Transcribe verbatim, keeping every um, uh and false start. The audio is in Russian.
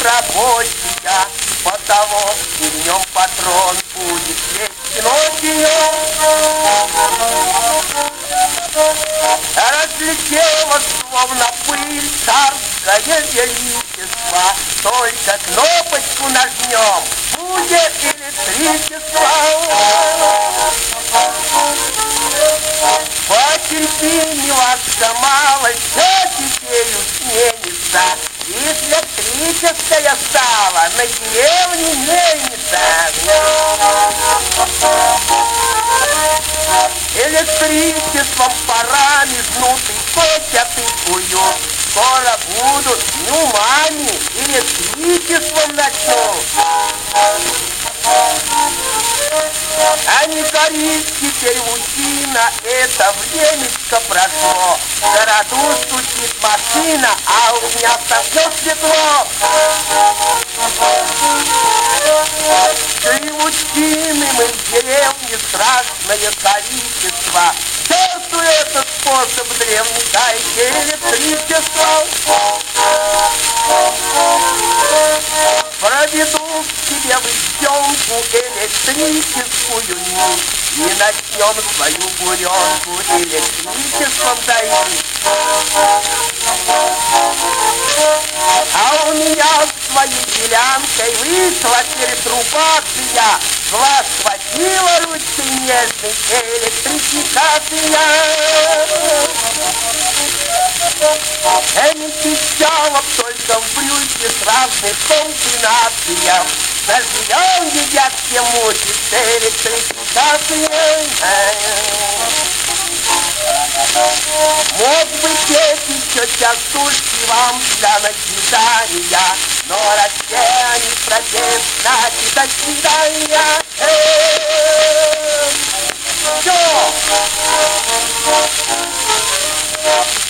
рабочая, потому и в нем патрон будет есть ночью. Разлетелось, словно пыль, царское величество, только кнопочку нажмем, будет электричество. Потерпи, милашка, мало, все теперь усменится, и электрическая стала на деревне мельница. Электричеством парами гнутый котят и куют, скоро будут не умами, электричеством начнут. А не горит теперь лучина, это времечко прошло. В городу стучит машина, а у меня совсем светло. Три лучины мы в деревне, страшное количество. Черту этот способ древний, дайте электричество. Проведу к тебе в съемку электрическую нить и начнем свою буренку электричеством доить. А у меня с своей делянкой вышла перетрубация, глаз схватила ручкой нежной электрификация. Не пищала только в брюке с разных комбинациях. Заживем, едят все мухи с электрификацией. Мог бы петь еще частушки вам для назидания, но раз все они пропеть, значит, до свидания. Все.